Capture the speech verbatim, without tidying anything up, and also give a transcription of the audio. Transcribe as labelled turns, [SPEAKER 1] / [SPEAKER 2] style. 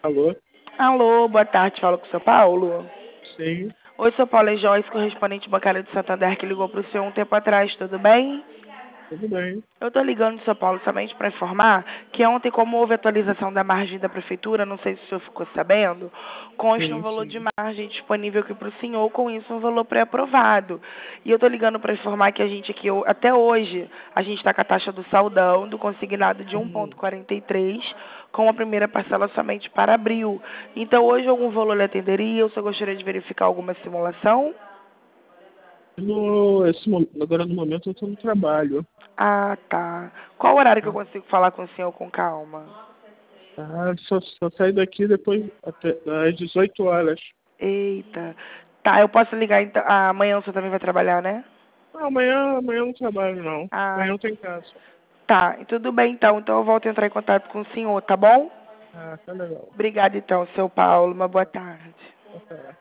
[SPEAKER 1] Alô?
[SPEAKER 2] Alô, boa tarde, falo com o seu Paulo.
[SPEAKER 1] Sim,
[SPEAKER 2] Oi, seu Paulo, é Joyce, correspondente bancária do Santander, que ligou para o senhor um tempo atrás, tudo bem?
[SPEAKER 1] tudo bem.
[SPEAKER 2] Eu estou ligando, seu Paulo, somente para informar que ontem, como houve atualização da margem da prefeitura, não sei se o senhor ficou sabendo, consta um
[SPEAKER 1] Sim,
[SPEAKER 2] valor de
[SPEAKER 1] sim.
[SPEAKER 2] margem disponível aqui para o senhor, com isso um valor pré-aprovado. E eu estou ligando para informar que a gente aqui, até hoje, a gente está com a taxa do saldão, do consignado de um vírgula
[SPEAKER 1] Uhum.
[SPEAKER 2] quarenta e três, com a primeira parcela somente para abril. Então, hoje algum valor lhe atenderia? Eu só gostaria de verificar alguma simulação?
[SPEAKER 1] No, esse, mo- agora no momento eu estou no trabalho.
[SPEAKER 2] Ah, tá. Qual horário que eu
[SPEAKER 1] Tá?
[SPEAKER 2] consigo falar com o senhor com calma?
[SPEAKER 1] Ah, só, só saio daqui depois até às dezoito horas.
[SPEAKER 2] Eita. Tá, eu posso ligar então. Ah, amanhã o senhor também vai trabalhar, né?
[SPEAKER 1] Ah, amanhã, amanhã eu não trabalho, não.
[SPEAKER 2] Ah,
[SPEAKER 1] Amanhã eu tenho em casa.
[SPEAKER 2] tá. Tudo bem então. Então eu volto a entrar em contato com o senhor, tá bom?
[SPEAKER 1] Ah, tá legal.
[SPEAKER 2] Obrigada então, seu Paulo. Uma boa
[SPEAKER 1] Tá,
[SPEAKER 2] tarde.
[SPEAKER 1] tá.